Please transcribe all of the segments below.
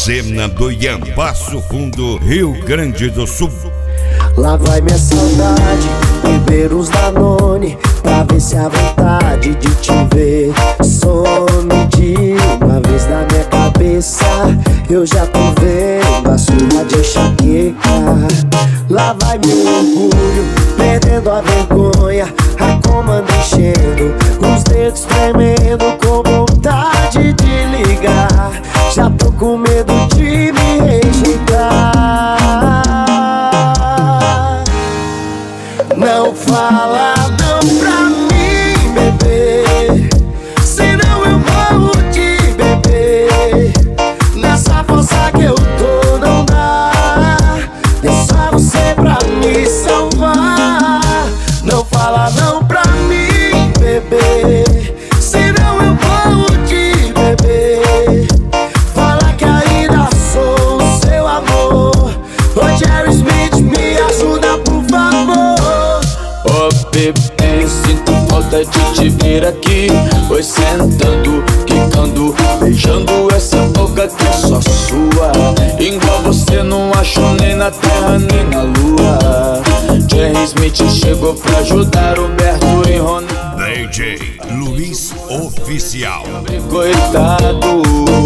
Cena do Ian, Passo Fundo, Rio Grande do Sul. Lá vai minha saudade, beber uns Danone, pra ver se a vontade de te ver some de uma vez na minha cabeça. Eu já tô vendo a sua de enxaqueca. Lá vai meu orgulho, perdendo a vergonha, a comanda enchendo, os dedos tremendo, com vontade de ligar. Já tô com medo de me rejeitar. Não fala não pra mim, bebê, senão eu morro de bebê. Nessa força que eu tô não dá, é só você pra me salvar. Não fala não pra mim, bebê, senão eu morro de bebê. Fala que ainda sou o seu amor. Ô Jerry Smith, me ajuda por favor. Oh bebê, sinto falta de te ver aqui. Foi sentando, quicando, beijando essa boca que é só sua. Igual você não acho nem na terra nem na lua. Jerry Smith chegou pra ajudar Humberto e Ronaldo. DJ Luiz Oficial. Coitado,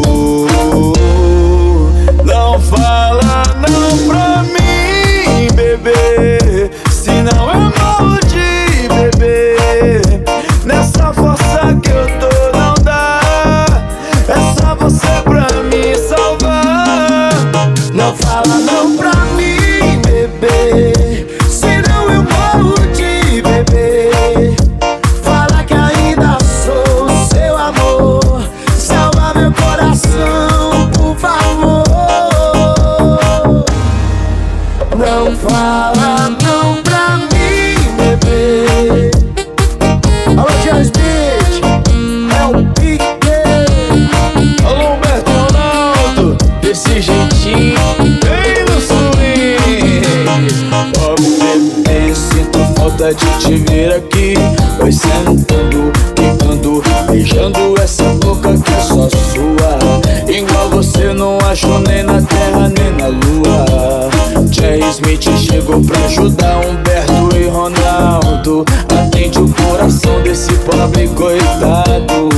não fala não pra mim, bebê, senão eu morro de bebê. Nessa força que eu tô não dá, é só você pra me salvar. Não fala não pra mim, bebê, senão eu morro de bebê. Fala que ainda sou o seu amor. Salva meu coração, por favor. Não fala não pra mim, bebê. Alô, Jerry Smith, é o Pique. Alô, Humberto e Ronaldo, desse jeitinho, bem no swing. Oh bebê, sinto falta de te ver aqui. Vai sentando, quicando, beijando essa boca que é só sua. Igual você não acho nem na terra nem na lua. Jerry Smith chegou pra ajudar Humberto e Ronaldo. Atende o coração desse pobre coitado.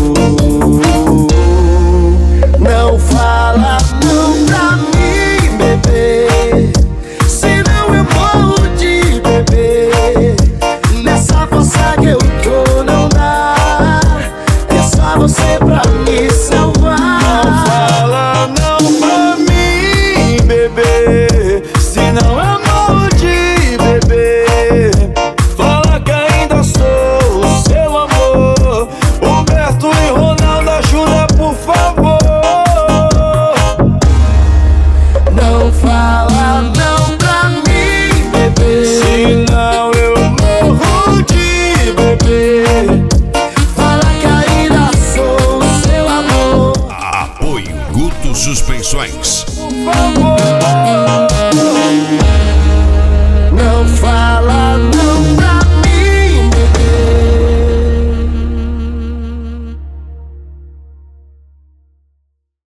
Não fala não pra mim, bebê, senão eu morro de bebê. Nessa força que eu tô não dá, é só você pra me salvar. Não fala não pra mim, bebê, senão eu morro de bebê. Fala que ainda sou o seu amor. Humberto e Ronaldo, ajuda por favor. Não fala não pra mim, bebê, Senão eu morro de bebê. fala que ainda sou o seu amor. Apoio Guto Suspensões. Por favor.